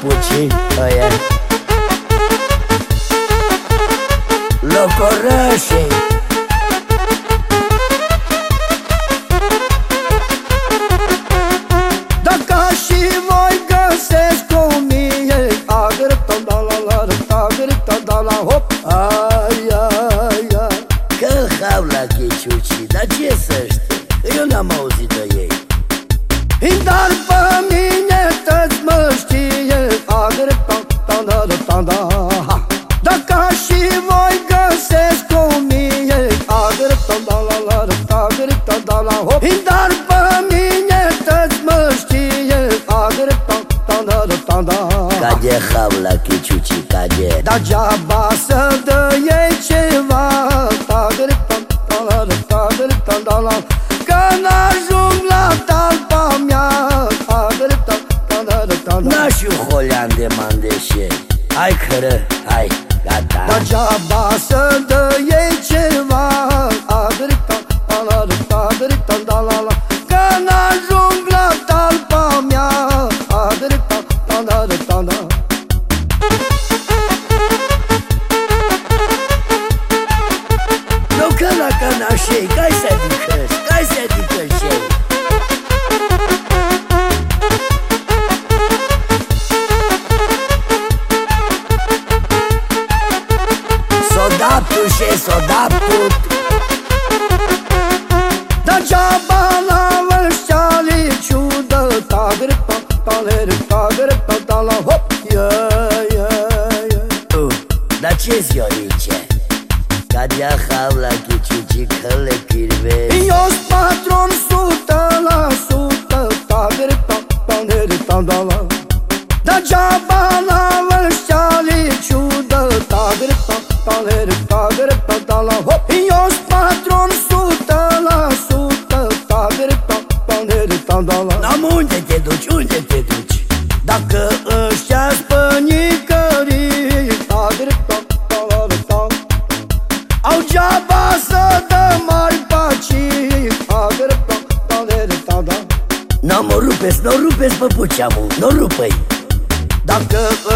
papucii ăia locorașei. Dacă și voi găsesc cu mine agr-ta-da-la-la-agr-ta-da-la hop. Ai, ai, ai. Că-l hau la chiciucii, dar ce să știu, că eu n-am auzit de ei. Dar pe mine tăți mă știe agr-ta-da-da-da-da. Dacă și voi găsesc cu mine agr-ta-da-la-la-agr-ta-da-la hop. Dar pe mine tăți mă știe agr-ta-da-da-da. Cade hau la chiciucii, cade. Degeaba să dă ei ceva agr-ta-da-da-da-da. Că n-ajung la talpa mea agr-ta-da-da-da. N-aș un holean de mandeșeni. Hai cără, hai, gata. Degeaba să dă ei ceva agr-ta-da-da-da. Că n-ajung la talpa mea agr-ta-da-da-da. Nu că la canașei, cai să adică-și, cai să adică-și. S-o-daptu și s-o-daptu. Degeaba n-am știali ciudă agr-ta-da-la hop. Dar ce Ziorice? Cadea hau la chiciucii că le chirvezi. Eu-s patron 100% agr-ta-da-la. Degeaba n-am știali ciudă agr-ta-da-la hop. Eu-s patron 100% agr-ta-da-la. N-am unde te duci, unde te duci? Dacă ăștia-s pănicării agr-ta-da-la, au geaba să dă mari pacii agr-ta-da-la. N-o rupeți, n-o rupeți păpucea mu, n-o rupăi. Dacă